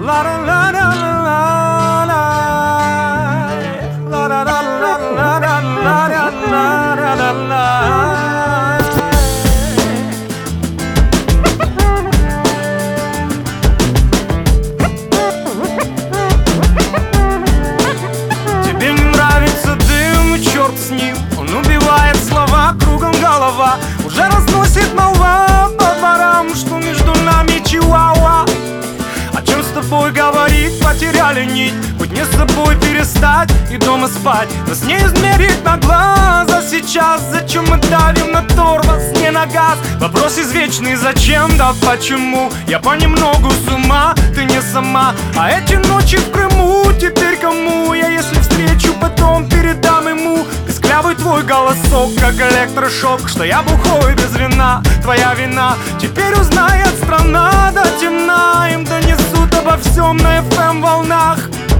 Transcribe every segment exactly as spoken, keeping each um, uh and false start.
Тебе не нравится дым, черт с ним. Он убивает слова, кругом голова. Уже разносит молва по дворам, что между нами чиуауа. О чем с тобой говорить, потеряли нить. Хоть не с собой перестать и дома спать. Нас не измерить на глаза сейчас. Зачем мы давим на тормоз, не на газ? Вопрос извечный, зачем, да почему? Я понемногу с ума, ты не сама. А эти ночи в Крыму теперь кому? Я если встречу, потом передам ему. Писклявый твой голосок, как электрошок. Что я бухой без вина, твоя вина. Теперь узнает страна до темна. Им донесут обо всем на эф эм волнах.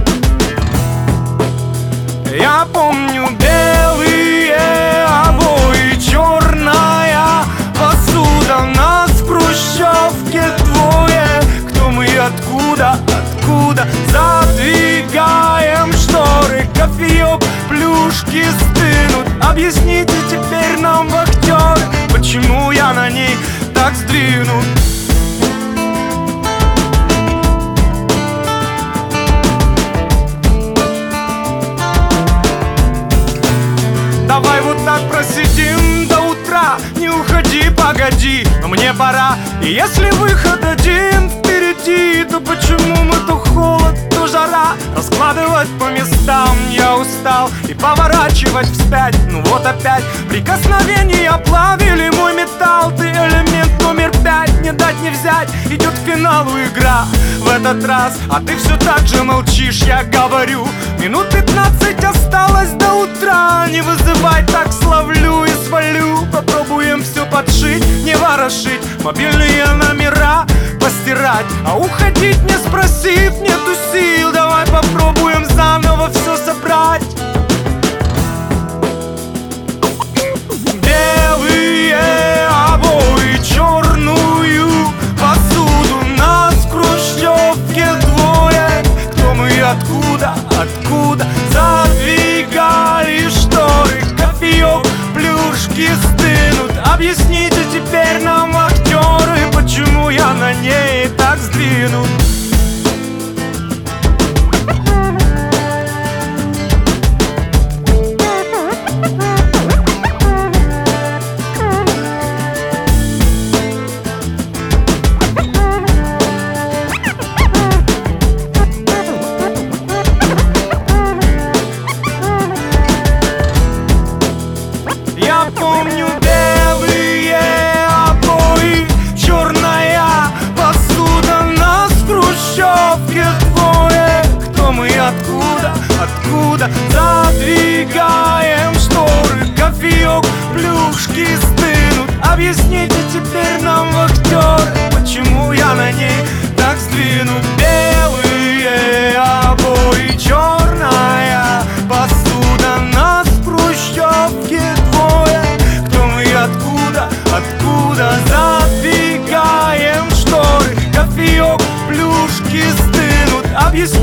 Я помню белые обои, черная посуда. Нас в хрущевке двое. Кто мы и откуда, откуда? Задвигаем шторы, кофеек, плюшки стынут. Объясните теперь нам, вахтеры, почему я на ней так сдвинут. Давай вот так просидим до утра. Не уходи, погоди, но мне пора. И если выход один впереди, то почему мы то холод, то жара? Раскладывать по местам я устал и поворачивать вспять. Ну вот опять прикосновения плавили мой металл. Ты элемент номер пять, не дать не взять. Идет к финалу игра в этот раз, а ты все так же молчишь, я говорю. Минут пятнадцать осталось до утра. Не вызывай, так словлю и свалю. Попробуем все подшить, не ворошить. Мобильные номера постирать. А уходить не спросив, нету сил. Давай попробуем заново все собрать. Белые обои, черную посуду. Нас в хрущевке двое. Кто мы и откуда, откуда? Задвигали шторы, кофеек, плюшки стынут. Объясните теперь нам, вахтеры, почему я на ней так сдвинут. Я помню белые обои, черная посуда. Нас в хрущевке двое. Кто мы и откуда, откуда? Задвигаем шторы, кофеек, плюшки стынут. Объясните теперь нам, вахтеры, почему я на ней так сдвинут. Белые обои, черная посуда. Нас в хрущевке двое. Кто мы и откуда, откуда? Задвигаем шторы, кофеек, плюшки стынут. Объясни